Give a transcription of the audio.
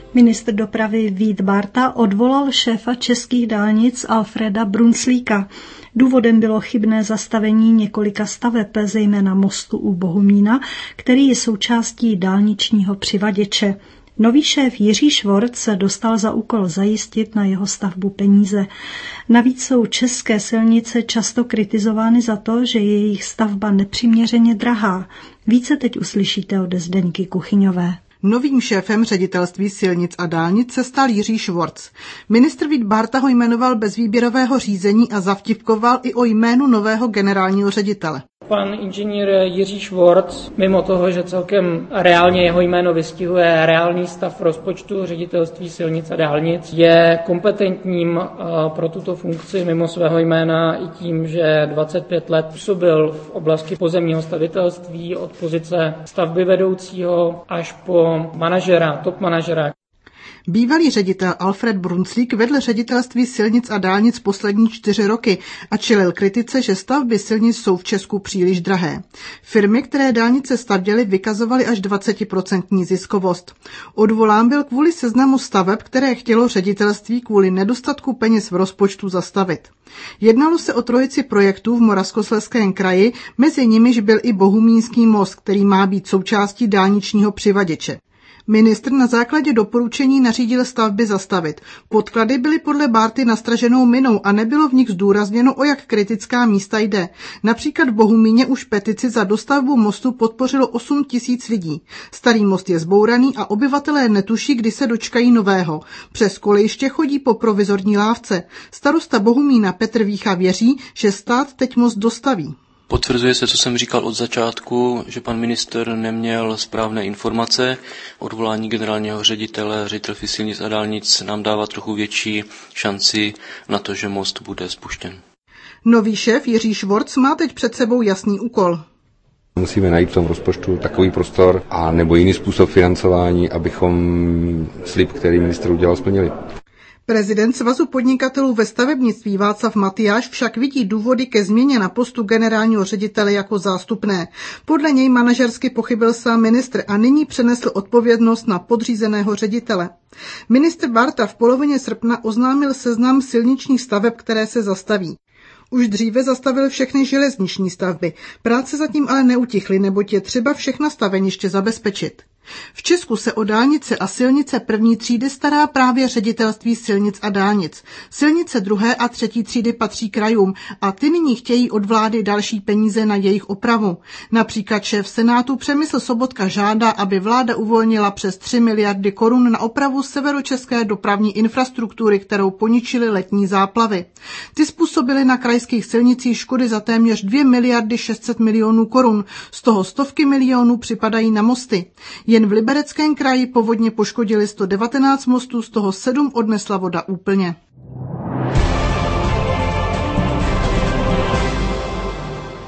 Ministr dopravy Vít Bárta odvolal šéfa českých dálnic Alfreda Brunzlíka. Důvodem bylo chybné zastavení několika staveb, zejména mostu u Bohumína, který je součástí dálničního přivaděče. Nový šéf Jiří Švorc dostal za úkol zajistit na jeho stavbu peníze. Navíc jsou české silnice často kritizovány za to, že je jejich stavba nepřiměřeně drahá. Více teď uslyšíte od Zdeňky Kuchyňové. Novým šéfem ředitelství silnic a dálnic se stal Jiří Švorc. Ministr Vít Bárta ho jmenoval bez výběrového řízení a zavtipkoval i o jménu nového generálního ředitele. Pan inženýr Jiří Švorc, mimo toho, že celkem reálně jeho jméno vystihuje reálný stav rozpočtu ředitelství silnic a dálnic, je kompetentním pro tuto funkci mimo svého jména i tím, že 25 let působil v oblasti pozemního stavitelství od pozice stavby vedoucího až po manažera, top manažera. Bývalý ředitel Alfred Brunzlík vedl ředitelství silnic a dálnic poslední 4 roky a čelil kritice, že stavby silnic jsou v Česku příliš drahé. Firmy, které dálnice stavěly, vykazovaly až 20% ziskovost. Odvolán byl kvůli seznamu staveb, které chtělo ředitelství kvůli nedostatku peněz v rozpočtu zastavit. Jednalo se o trojici projektů v Moravskoslezském kraji, mezi nimiž byl i Bohumínský most, který má být součástí dálničního přivaděče. Ministr na základě doporučení nařídil stavby zastavit. Podklady byly podle Bárty nastraženou minou a nebylo v nich zdůrazněno, o jak kritická místa jde. Například v Bohumíně už petici za dostavbu mostu podpořilo 8 000 lidí. Starý most je zbouraný a obyvatelé netuší, kdy se dočkají nového. Přes kolejiště chodí po provizorní lávce. Starosta Bohumína Petr Vícha věří, že stát teď most dostaví. Potvrzuje se, co jsem říkal od začátku, že pan ministr neměl správné informace. Odvolání generálního ředitele ředitelství silnic a dálnic nám dává trochu větší šanci na to, že most bude spuštěn. Nový šéf Jiří Švorc má teď před sebou jasný úkol. Musíme najít v tom rozpočtu takový prostor a nebo jiný způsob financování, abychom slib, který ministr udělal, splnili. Prezident Svazu podnikatelů ve stavebnictví Václav Matyáš však vidí důvody ke změně na postu generálního ředitele jako zástupné. Podle něj manažersky pochybil sám ministr a nyní přenesl odpovědnost na podřízeného ředitele. Ministr Bárta v polovině srpna oznámil seznam silničních staveb, které se zastaví. Už dříve zastavil všechny železniční stavby. Práce zatím ale neutichly, neboť je třeba všechna staveniště zabezpečit. V Česku se o dálnice a silnice první třídy stará právě ředitelství silnic a dálnic. Silnice druhé a třetí třídy patří krajům a ty nyní chtějí od vlády další peníze na jejich opravu. Například šéf Senátu Přemysl Sobotka žádá, aby vláda uvolnila přes 3 miliardy korun na opravu severočeské dopravní infrastruktury, kterou poničily letní záplavy. Ty způsobily na krajských silnicích škody za téměř 2 miliardy 600 milionů korun, z toho stovky milionů připadají na mosty. Jen v Libereckém kraji povodně poškodili 119 mostů, z toho 7 odnesla voda úplně.